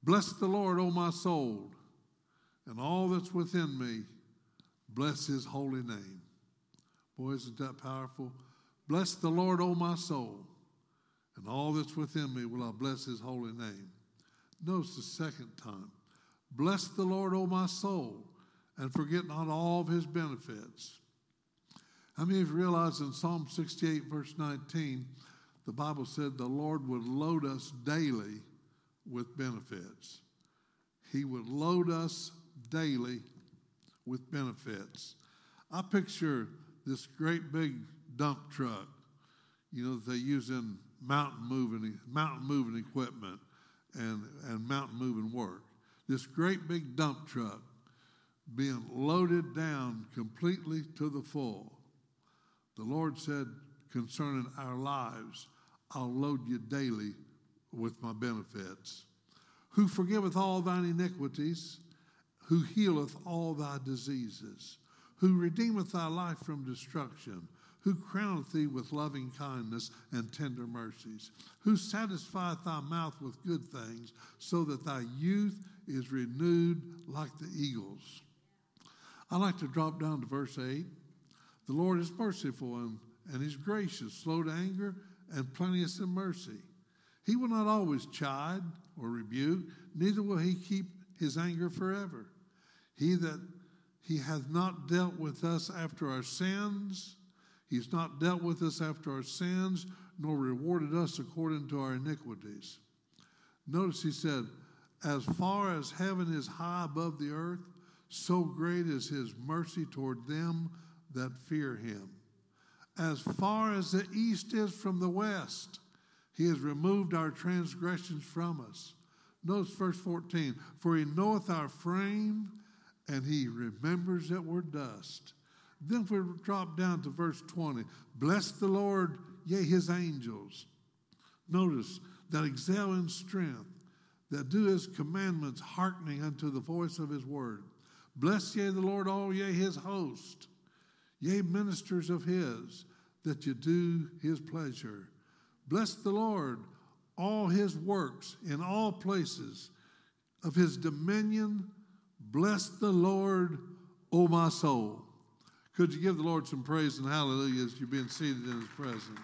Bless the Lord, O my soul, and all that's within me. Bless his holy name. Boy, isn't that powerful? Bless the Lord, O my soul, and all that's within me will I bless his holy name. Notice the second time. Bless the Lord, O my soul, and forget not all of his benefits. How many of you realize in Psalm 68, verse 19, the Bible said the Lord would load us daily with benefits. He would load us daily with benefits. I picture this great big dump truck, that they use in mountain moving equipment and mountain moving work. This great big dump truck being loaded down completely to the full. The Lord said concerning our lives, I'll load you daily with my benefits. Who forgiveth all thine iniquities, who healeth all thy diseases, who redeemeth thy life from destruction, who crowneth thee with loving kindness and tender mercies, who satisfieth thy mouth with good things, so that thy youth is renewed like the eagles. I like to drop down to verse 8. The Lord is merciful and he's gracious, slow to anger, and plenteous in mercy. He will not always chide or rebuke, neither will he keep his anger forever. He hath not dealt with us after our sins. He's not dealt with us after our sins, nor rewarded us according to our iniquities. Notice he said, as far as heaven is high above the earth, so great is his mercy toward them that fear him. As far as the east is from the west, he has removed our transgressions from us. Notice verse 14, for he knoweth our frame, and he remembers that we're dust. Then if we drop down to verse 20, bless the Lord, yea, his angels. Notice that excel in strength, that do his commandments, hearkening unto the voice of his word. Bless ye the Lord, all ye his host, yea, ministers of his, that you do his pleasure. Bless the Lord, all his works in all places of his dominion. Bless the Lord, O my soul. Could you give the Lord some praise and hallelujah as you're being seated in his presence?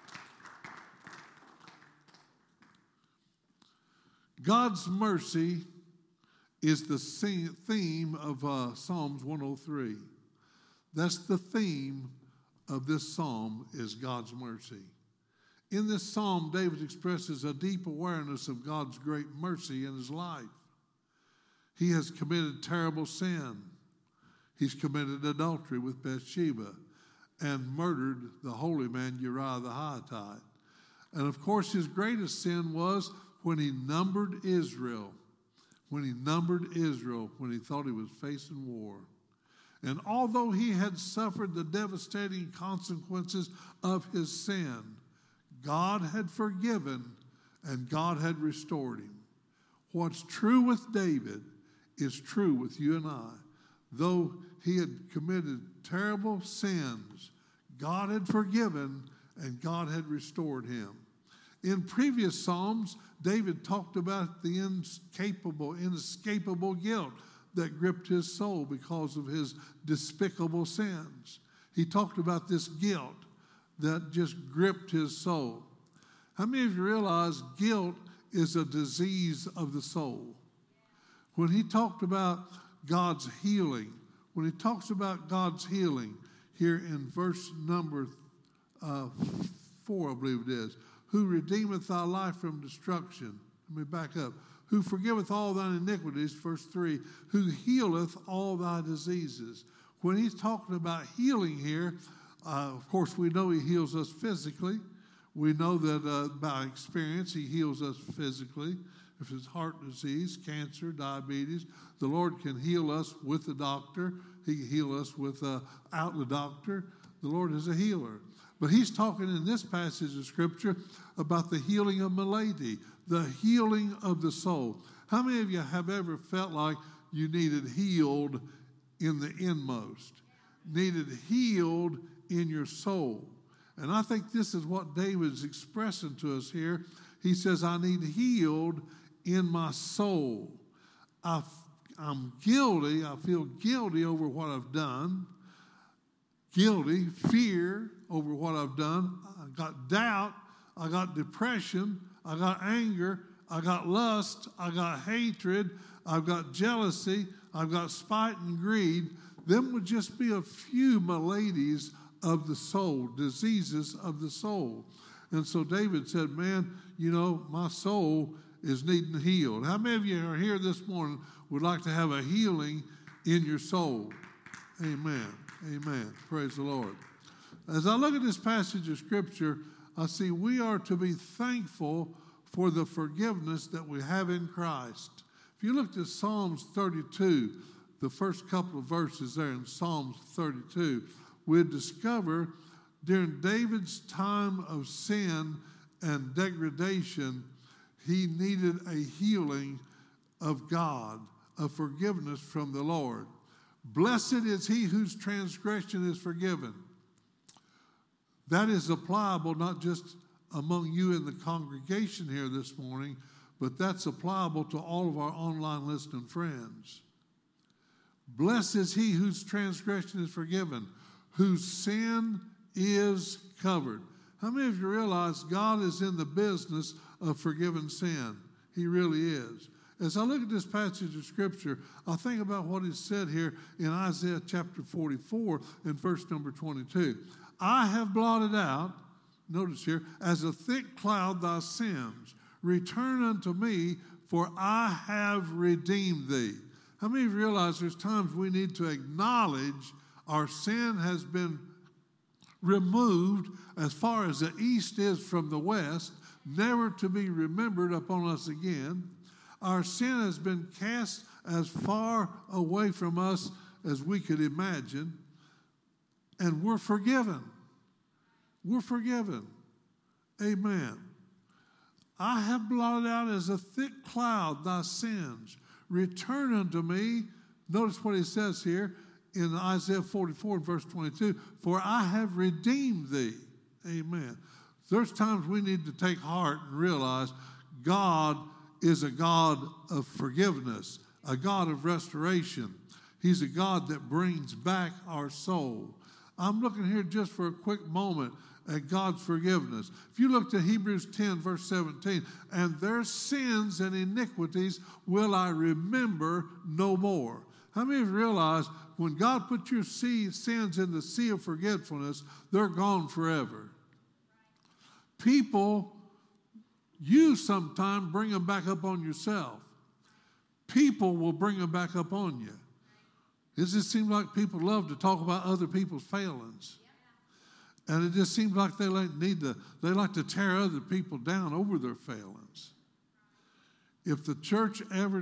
God's mercy is the theme of Psalms 103. That's the theme of this psalm, is God's mercy. In this psalm, David expresses a deep awareness of God's great mercy in his life. He has committed terrible sin. He's committed adultery with Bathsheba and murdered the holy man Uriah the Hittite. And of course, his greatest sin was when he numbered Israel. When he thought he was facing war. And although he had suffered the devastating consequences of his sin, God had forgiven and God had restored him. What's true with David is true with you and I. Though he had committed terrible sins, God had forgiven and God had restored him. In previous Psalms, David talked about the inescapable guilt that gripped his soul because of his despicable sins. He talked about this guilt that just gripped his soul. How many of you realize guilt is a disease of the soul? When he talked about God's healing, when he talks about God's healing here in verse number 4, I believe it is, who redeemeth thy life from destruction. Let me back up. Who forgiveth all thine iniquities, verse 3, who healeth all thy diseases. When he's talking about healing here, of course, we know he heals us physically. We know that by experience, he heals us physically. If it's heart disease, cancer, diabetes, the Lord can heal us with the doctor. He can heal us without the doctor. The Lord is a healer. But he's talking in this passage of Scripture about the healing of malady, the healing of the soul. How many of you have ever felt like you needed healed in the inmost, needed healed in your soul? And I think this is what David's expressing to us here. He says, I need healed in my soul. I'm guilty. I feel guilty over what I've done. Guilty, fear over what I've done. I got doubt. I got depression. I got anger. I got lust. I got hatred. I've got jealousy. I've got spite and greed. Them would just be a few maladies of the soul, diseases of the soul. And so David said, man, you know, my soul is needing healed. How many of you are here this morning would like to have a healing in your soul? Amen. Amen. Praise the Lord. As I look at this passage of Scripture, I see we are to be thankful for the forgiveness that we have in Christ. If you looked at Psalms 32, the first couple of verses there in Psalms 32, we'd discover during David's time of sin and degradation, he needed a healing of God, of forgiveness from the Lord. Blessed is he whose transgression is forgiven. That is applicable not just among you in the congregation here this morning, but that's applicable to all of our online listening friends. Blessed is he whose transgression is forgiven, whose sin is covered. How many of you realize God is in the business of forgiving sin? He really is. As I look at this passage of Scripture, I think about what is said here in Isaiah chapter 44 and verse number 22. I have blotted out, notice here, as a thick cloud thy sins. Return unto me, for I have redeemed thee. How many of you realize there's times we need to acknowledge our sin has been removed as far as the east is from the west, never to be remembered upon us again. Our sin has been cast as far away from us as we could imagine, and we're forgiven. We're forgiven. Amen. I have blotted out as a thick cloud thy sins. Return unto me. Notice what he says here in Isaiah 44, verse 22. For I have redeemed thee. Amen. There's times we need to take heart and realize God is a God of forgiveness, a God of restoration. He's a God that brings back our soul. I'm looking here just for a quick moment at God's forgiveness. If you look to Hebrews 10, verse 17, and their sins and iniquities will I remember no more. How many of you realize when God put your sins in the sea of forgetfulness, they're gone forever? People, you sometime bring them back up on yourself. People will bring them back up on you. It just seems like people love to talk about other people's failings. And it just seems like they like to tear other people down over their failings. If the church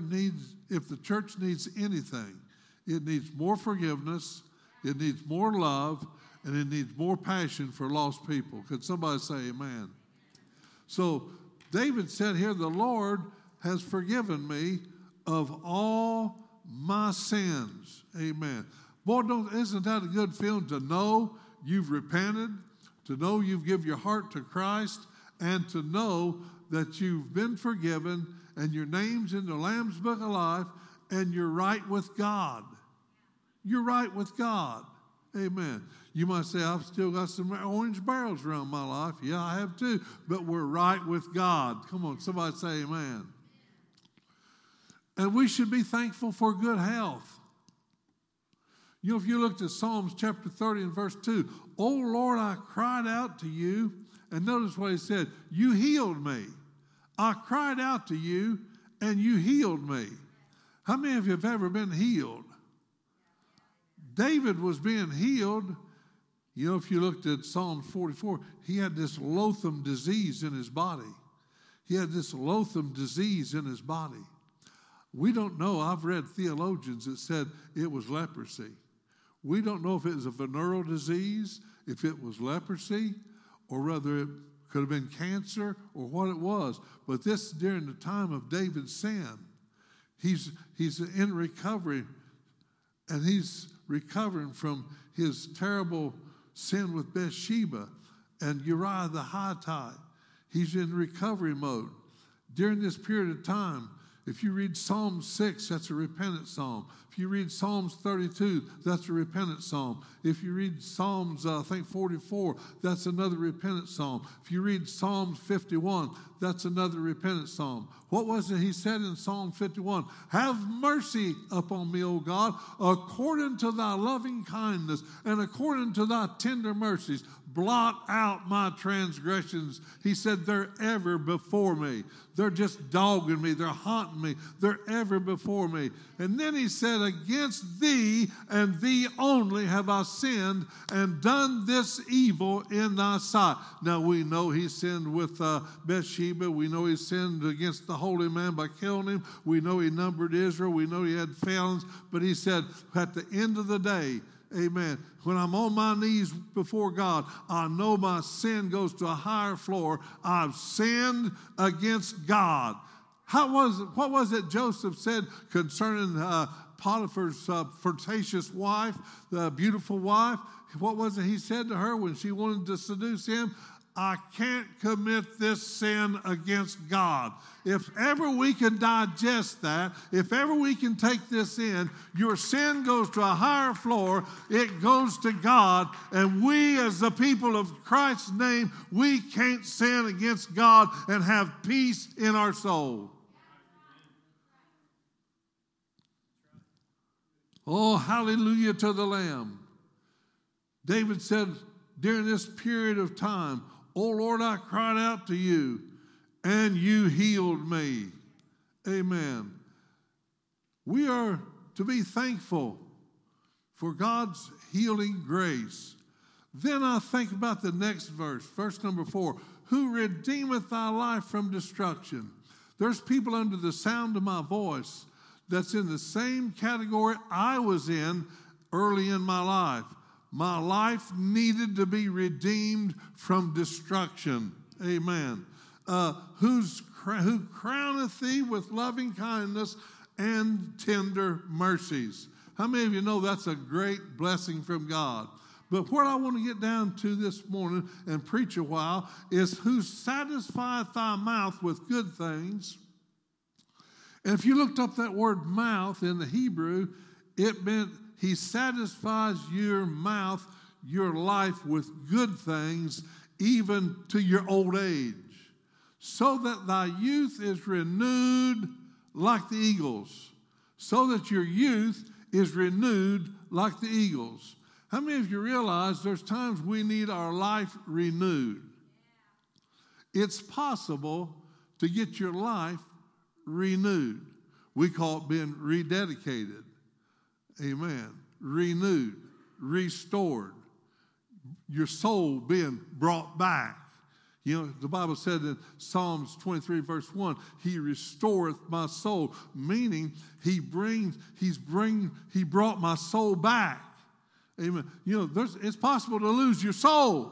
needs anything, it needs more forgiveness, it needs more love, and it needs more passion for lost people. Could somebody say amen? So David said here, the Lord has forgiven me of all my sins. Amen. Boy, isn't that a good feeling to know you've repented, to know you've given your heart to Christ, and to know that you've been forgiven and your name's in the Lamb's Book of Life and you're right with God. You're right with God. Amen. You might say, I've still got some orange barrels around my life. Yeah, I have too. But we're right with God. Come on, somebody say amen. And we should be thankful for good health. You know, if you looked at Psalms chapter 30 and verse 2, oh Lord, I cried out to you. And notice what he said, you healed me. I cried out to you and you healed me. How many of you have ever been healed? David was being healed. You know, if you looked at Psalm 44, he had this loathsome disease in his body. He had this loathsome disease in his body. We don't know. I've read theologians that said it was leprosy. We don't know if it was a venereal disease, if it was leprosy, or whether it could have been cancer or what it was. But this during the time of David's sin. He's in recovery, and he's recovering from his terrible sin with Bathsheba and Uriah the Hittite. He's in recovery mode. during this period of time. If you read Psalm 6, that's a repentant psalm. If you read Psalms 32, that's a repentant psalm. If you read Psalms, 44, that's another repentant psalm. If you read Psalms 51, that's another repentant psalm. What was it he said in Psalm 51? Have mercy upon me, O God, according to thy loving kindness and according to thy tender mercies. Blot out my transgressions. He said, they're ever before me. They're just dogging me. They're haunting me. They're ever before me. And then he said, against thee and thee only have I sinned and done this evil in thy sight. Now we know he sinned with Bathsheba. We know he sinned against the holy man by killing him. We know he numbered Israel. We know he had failings. But he said, at the end of the day, amen, when I'm on my knees before God, I know my sin goes to a higher floor. I've sinned against God. What was it Joseph said concerning Potiphar's flirtatious wife, the beautiful wife? What was it he said to her when she wanted to seduce him? I can't commit this sin against God. If ever we can digest that, if ever we can take this in, your sin goes to a higher floor, it goes to God, and we as the people of Christ's name, we can't sin against God and have peace in our soul. Oh, hallelujah to the Lamb. David said during this period of time, "O Lord, I cried out to you, and you healed me." Amen. We are to be thankful for God's healing grace. Then I think about the next verse number 4. Who redeemeth thy life from destruction? There's people under the sound of my voice that's in the same category I was in early in my life. My life needed to be redeemed from destruction. Amen. Who crowneth thee with loving kindness and tender mercies. How many of you know that's a great blessing from God? But what I want to get down to this morning and preach a while is who satisfieth thy mouth with good things. And if you looked up that word mouth in the Hebrew, it meant he satisfies your mouth, your life with good things, even to your old age, so that thy youth is renewed like the eagles. So that your youth is renewed like the eagles. How many of you realize there's times we need our life renewed? It's possible to get your life renewed. We call it being rededicated. Amen. Renewed, restored. Your soul being brought back. You know, the Bible said in Psalms 23, verse 1, he restoreth my soul, meaning he brought my soul back. Amen. You know, it's possible to lose your soul.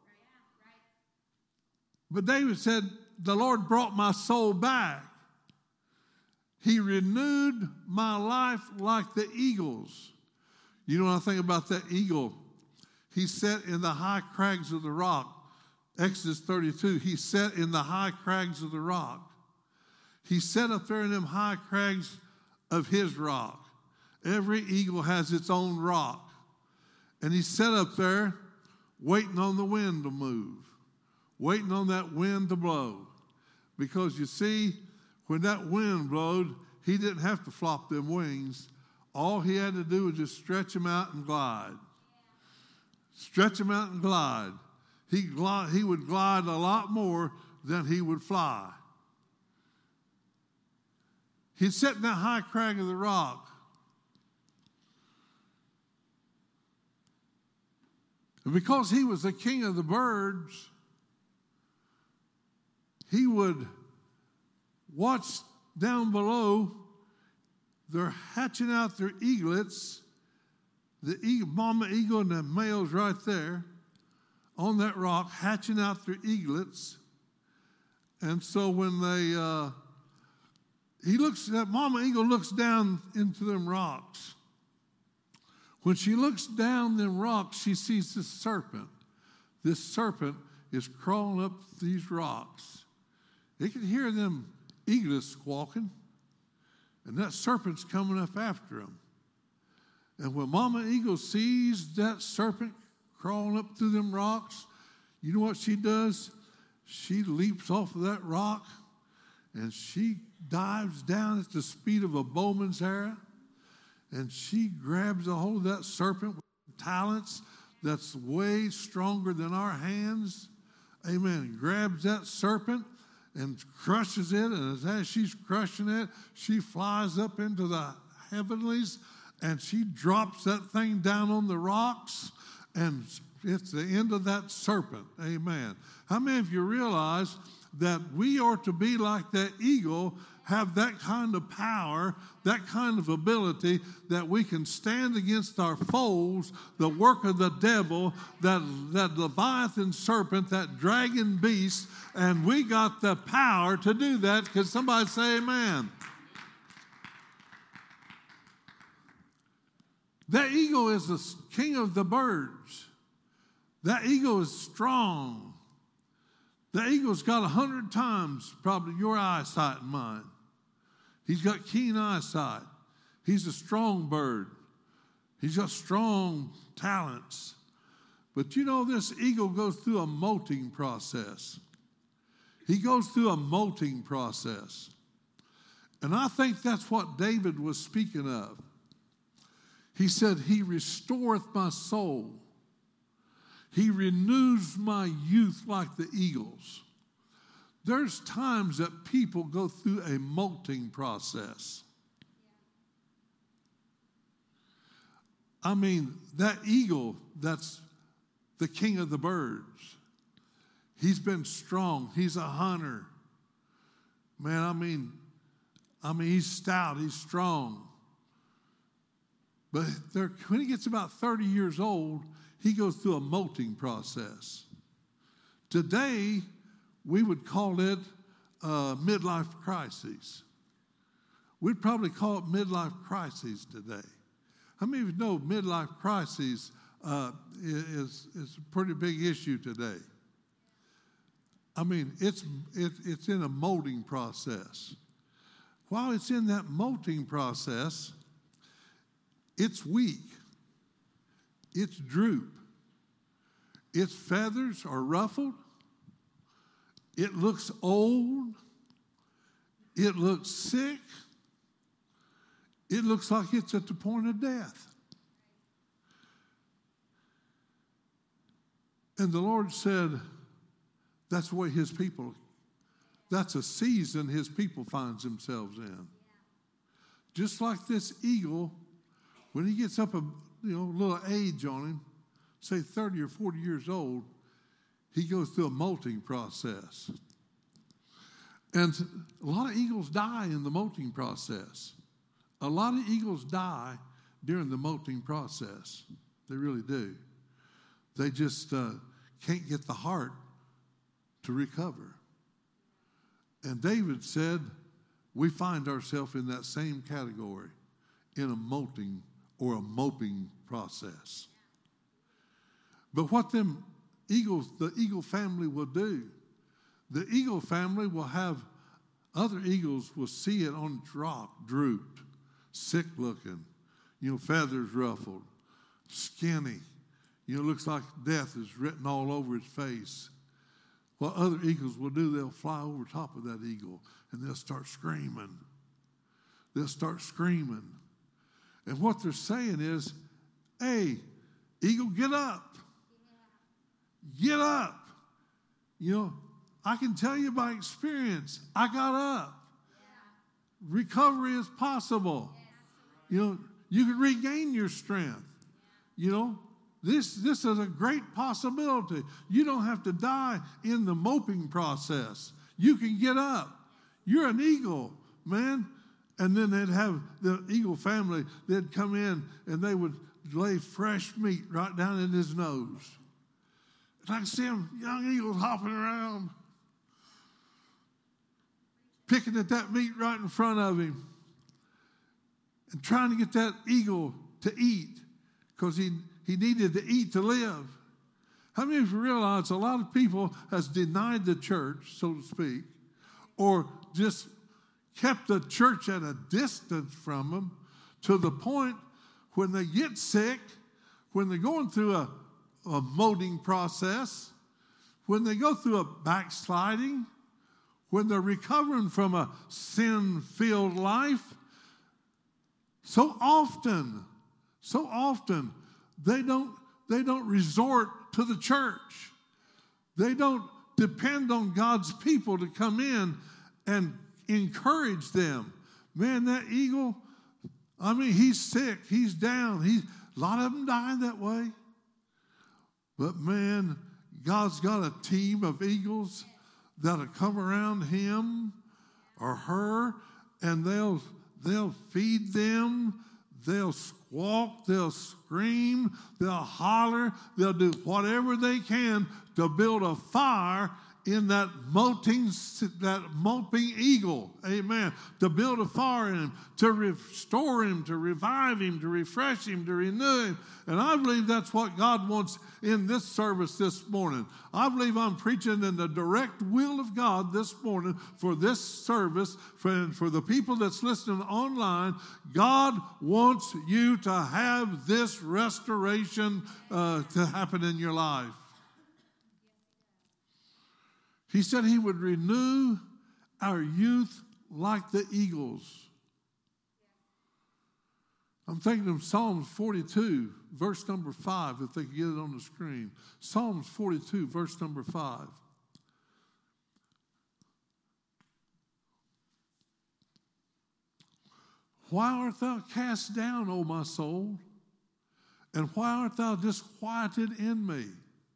But David said, the Lord brought my soul back. He renewed my life like the eagles. You know what I think about that eagle? He sat in the high crags of the rock. Exodus 32, he sat in the high crags of the rock. He sat up there in them high crags of his rock. Every eagle has its own rock. And he sat up there waiting on the wind to move, waiting on that wind to blow. Because you see, when that wind blowed, he didn't have to flop them wings. All he had to do was just stretch them out and glide. Stretch them out and glide. He would glide a lot more than he would fly. He'd sit in that high crag of the rock. And because he was the king of the birds, he would watch down below. They're hatching out their eaglets. The mama eagle and the male's right there on that rock, hatching out their eaglets. And so when that mama eagle looks down into them rocks. When she looks down them rocks, she sees this serpent. This serpent is crawling up these rocks. They could hear them eagle is squawking, and that serpent's coming up after him. And when Mama Eagle sees that serpent crawling up through them rocks, you know what she does? She leaps off of that rock, and she dives down at the speed of a bowman's arrow, and she grabs a hold of that serpent with talents that's way stronger than our hands. Amen. Grabs that serpent and crushes it, and as she's crushing it, she flies up into the heavenlies, and she drops that thing down on the rocks, and it's the end of that serpent. Amen. How many of you realize that we are to be like that eagle, have that kind of power, that kind of ability, that we can stand against our foes, the work of the devil, that Leviathan serpent, that dragon beast, and we got the power to do that. Can somebody say amen? That eagle is the king of the birds. That eagle is strong. The eagle's got 100 times probably your eyesight and mine. He's got keen eyesight. He's a strong bird. He's got strong talents. But you know, this eagle goes through a molting process. He goes through a molting process. And I think that's what David was speaking of. He said, He restoreth my soul. He renews my youth like the eagles. There's times that people go through a molting process. I mean, that eagle, that's the king of the birds. He's been strong. He's a hunter. Man, I mean, he's stout. He's strong. But when he gets about 30 years old, he goes through a molting process. Today, we would call it midlife crises. We'd probably call it midlife crises today. How many of you know midlife crises is a pretty big issue today? I mean, it's in a molting process. While it's in that molting process, it's weak. Its droop. Its feathers are ruffled. It looks old. It looks sick. It looks like it's at the point of death. And the Lord said, that's the way His people, that's a season His people finds themselves in. Just like this eagle, when he gets up a little age on him, say 30 or 40 years old, he goes through a molting process. And a lot of eagles die in the molting process. A lot of eagles die during the molting process. They really do. They just can't get the heart to recover. And David said, we find ourselves in that same category, in a molting or a moping process. But what them eagles, the eagle family will do, the eagle family will have, other eagles will see it on its rock, drooped, sick looking, feathers ruffled, skinny, looks like death is written all over its face. What other eagles will do, they'll fly over top of that eagle and they'll start screaming. They'll start screaming. And what they're saying is, hey, eagle, get up. Get up. I can tell you by experience, I got up. Recovery is possible. You can regain your strength. This is a great possibility. You don't have to die in the moping process. You can get up. You're an eagle, man. And then they'd have the eagle family, they'd come in and they would lay fresh meat right down in his nose. And I can see them, young eagles hopping around, picking at that meat right in front of him and trying to get that eagle to eat because he needed to eat to live. How many of you realize a lot of people has denied the church, so to speak, or just kept the church at a distance from them to the point when they get sick, when they're going through a molding process, when they go through a backsliding, when they're recovering from a sin-filled life, so often, they don't resort to the church. They don't depend on God's people to come in and encourage them. Man, that eagle, he's sick, he's down. A lot of them die that way. But man, God's got a team of eagles that'll come around him or her, and they'll feed them, they'll squawk, they'll scream, they'll holler, they'll do whatever they can to build a fire in that moping eagle, amen, to build a fire in him, to restore him, to revive him, to refresh him, to renew him. And I believe that's what God wants in this service this morning. I believe I'm preaching in the direct will of God this morning for this service, for the people that's listening online. God wants you to have this restoration to happen in your life. He said he would renew our youth like the eagles. I'm thinking of Psalms 42, verse number 5, if they can get it on the screen. Psalms 42, verse number 5. Why art thou cast down, O my soul? And why art thou disquieted in me?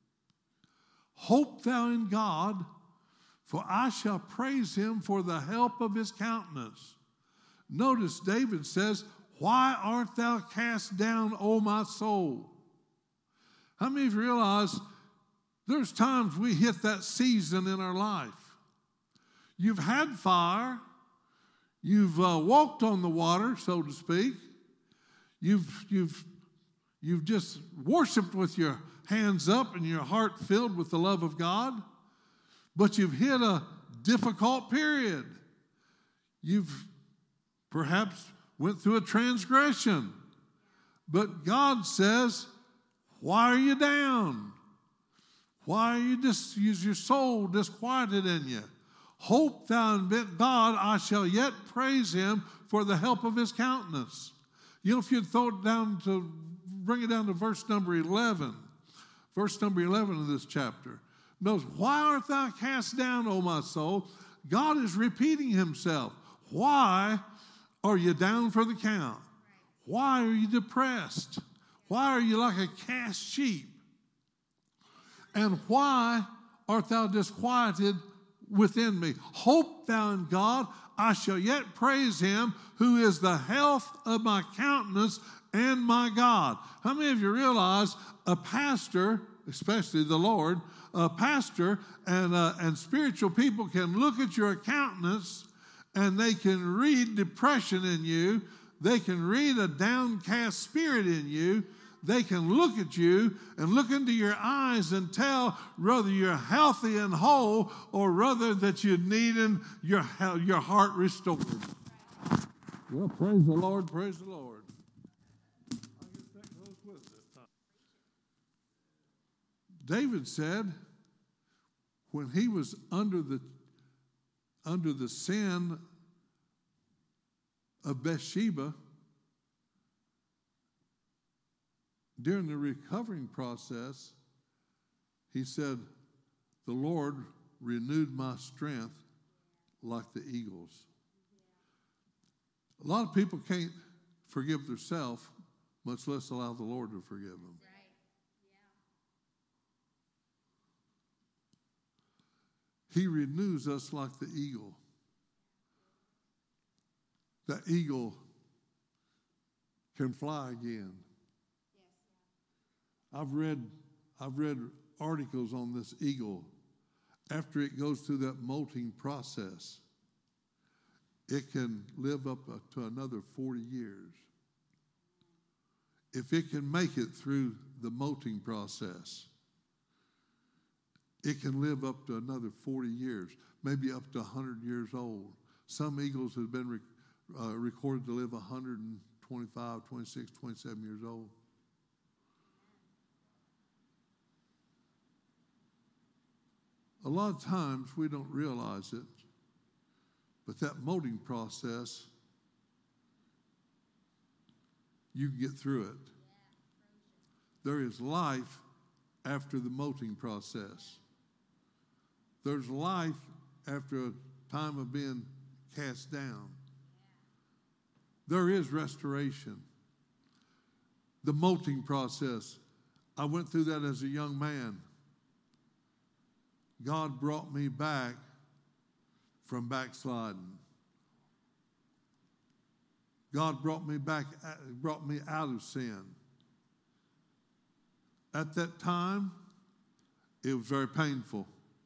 Hope thou in God, for I shall praise him for the help of his countenance. Notice David says, why art thou cast down, O my soul? How many of you realize there's times we hit that season in our life? You've had fire. You've walked on the water, so to speak. You've just worshiped with your hands up and your heart filled with the love of God. But you've hit a difficult period. You've perhaps went through a transgression. But God says, why are you down? Why is your soul disquieted in you? Hope thou in God, I shall yet praise him for the help of his countenance. You know, if you'd bring it down to verse number 11. Verse number 11 of this chapter. Notice, why art thou cast down, O my soul? God is repeating himself. Why are you down for the count? Why are you depressed? Why are you like a cast sheep? And why art thou disquieted within me? Hope thou in God, I shall yet praise him, who is the health of my countenance and my God. How many of you realize a pastor, especially the Lord, a pastor and spiritual people can look at your countenance and they can read depression in you. They can read a downcast spirit in you. They can look at you and look into your eyes and tell whether you're healthy and whole or rather that you're needing your heart restored. Well, praise the Lord, praise the Lord. I get that close with it this time. David said when he was under the sin of Bathsheba, during the recovering process, he said, the Lord renewed my strength like the eagles. A lot of people can't forgive themselves, much less allow the Lord to forgive them. Right. Yeah. He renews us like the eagle. The eagle can fly again. I've read articles on this eagle. After it goes through that molting process, it can live up to another 40 years. If it can make it through the molting process, it can live up to another 40 years, maybe up to 100 years old. Some eagles have been recorded to live 125, 26, 27 years old. A lot of times we don't realize it, but that molting process, you can get through it. There is life after the molting process. There's life after a time of being cast down. There is restoration. The molting process, I went through that as a young man. God brought me back from backsliding. God brought me out of sin. At that time, it was very painful.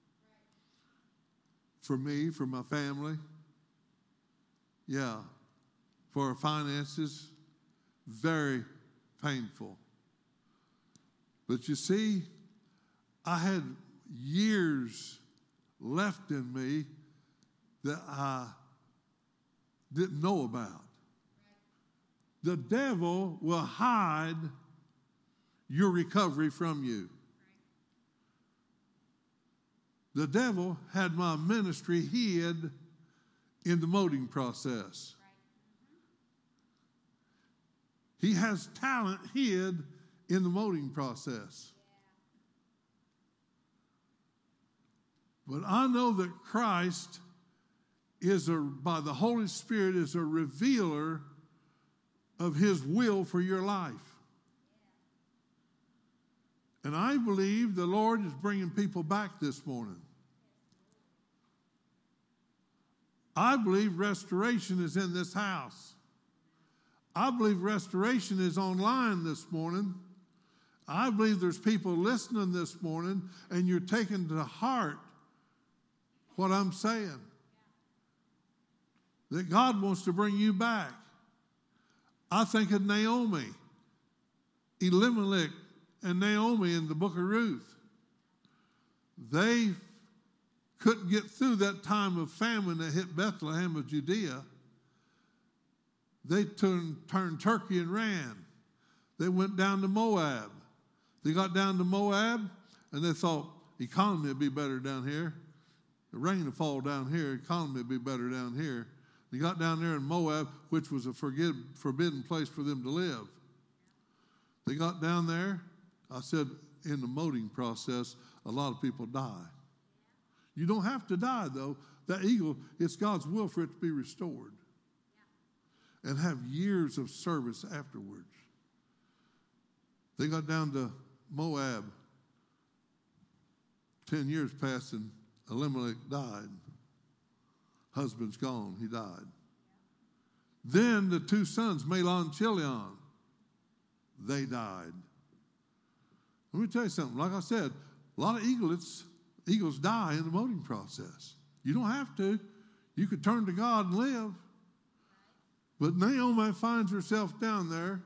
For me, for my family, for our finances, very painful. But you see, I had years left in me that I didn't know about. The devil will hide your recovery from you. The devil had my ministry hid in the molting process. He has talent hid in the molting process. But I know that Christ by the Holy Spirit, is a revealer of his will for your life. And I believe the Lord is bringing people back this morning. I believe restoration is in this house. I believe restoration is online this morning. I believe there's people listening this morning, and you're taking to heart what I'm saying. That God wants to bring you back. I think of Naomi, Elimelech, and Naomi in the book of Ruth. They couldn't get through that time of famine that hit Bethlehem of Judea. They turned turkey and ran. They went down to Moab. They got down to Moab, and they thought, economy would be better down here. The rain will fall down here. Economy would be better down here. They got down there in Moab, which was a forbidden place for them to live. They got down there. I said, in the molting process, a lot of people die. You don't have to die, though. That eagle, it's God's will for it to be restored. And have years of service afterwards. They got down to Moab. 10 years passed and Elimelech died. Husband's gone. He died. Then the two sons, Mahlon and Chilion, they died. Let me tell you something. Like I said, a lot of eagles die in the molting process. You don't have to. You could turn to God and live. But Naomi finds herself down there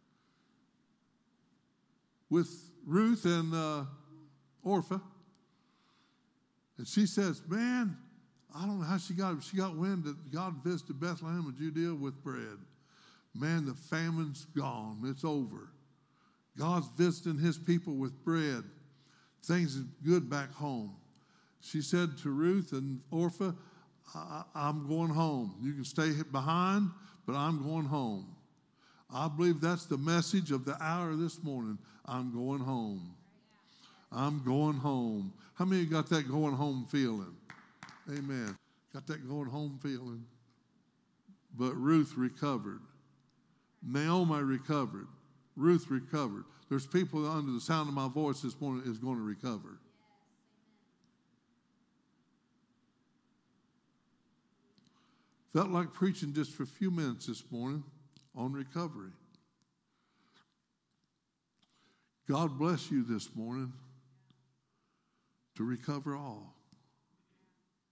with Ruth and Orpah. And she says, man, I don't know how she got wind that God visited Bethlehem and Judea with bread. Man, the famine's gone. It's over. God's visiting his people with bread. Things are good back home. She said to Ruth and Orpah, I'm going home. You can stay behind, but I'm going home. I believe that's the message of the hour this morning. I'm going home. I'm going home. How many of you got that going home feeling? Amen. Got that going home feeling. But Ruth recovered. Naomi recovered. Ruth recovered. There's people under the sound of my voice this morning is going to recover. Felt like preaching just for a few minutes this morning on recovery. God bless you this morning to recover all.